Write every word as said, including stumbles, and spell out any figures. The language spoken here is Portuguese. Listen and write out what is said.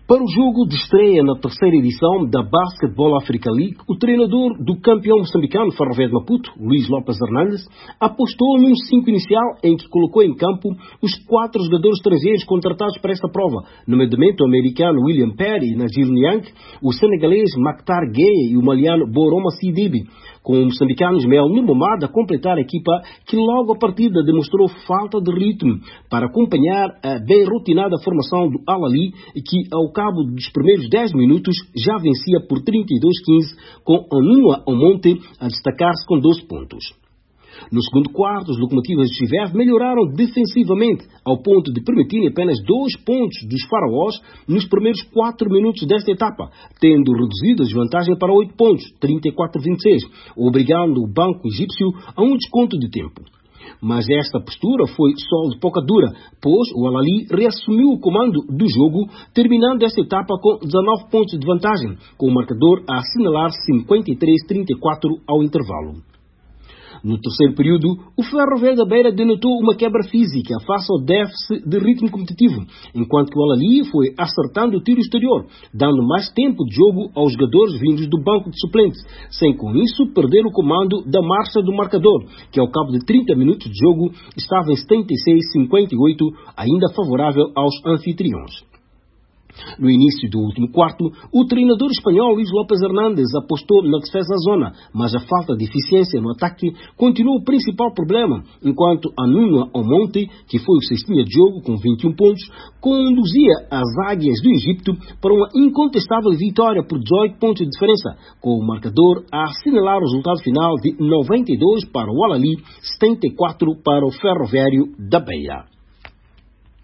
Para o jogo de estreia na terceira edição da Basketball Africa League, o treinador do campeão moçambicano Ferroviário de Maputo, Luís Lopes Hernandes, apostou num cinco inicial em que colocou em campo os quatro jogadores estrangeiros contratados para esta prova, nomeadamente o americano William Perry e Najir Niang, o senegalês Maktar Gueye e o maliano Boroma Sidibe, com o moçambicano Ismael Nurmamada a completar a equipa que logo a partida demonstrou falta de ritmo para acompanhar a bem rotinada formação do Al-Ahly, que ao cabo dos primeiros dez minutos já vencia por trinta e dois a quinze, com Anua Omonte a destacar-se com doze pontos. No segundo quarto, os locomotivas de Chiverve melhoraram defensivamente, ao ponto de permitirem apenas dois pontos dos faraós nos primeiros quatro minutos desta etapa, tendo reduzido a desvantagem para oito pontos, trinta e quatro a vinte e seis, obrigando o banco egípcio a um desconto de tempo. Mas esta postura foi só de pouca dura, pois o Al-Ahly reassumiu o comando do jogo, terminando esta etapa com dezanove pontos de vantagem, com o marcador a assinalar cinquenta e três a trinta e quatro ao intervalo. No terceiro período, o Ferroviário da Beira denotou uma quebra física face ao déficit de ritmo competitivo, enquanto que o Al-Ahly foi acertando o tiro exterior, dando mais tempo de jogo aos jogadores vindos do banco de suplentes, sem com isso perder o comando da marcha do marcador, que ao cabo de trinta minutos de jogo estava em setenta e seis a cinquenta e oito, ainda favorável aos anfitriões. No início do último quarto, o treinador espanhol Luís Lopes Hernandes apostou na defesa zona, mas a falta de eficiência no ataque continuou o principal problema, enquanto Anua Omonte, que foi o cestinha de jogo com vinte e um pontos, conduzia as águias do Egito para uma incontestável vitória por dezoito pontos de diferença, com o marcador a assinalar o resultado final de noventa e dois para o Al-Ahly, setenta e quatro para o Ferroviário da Beira.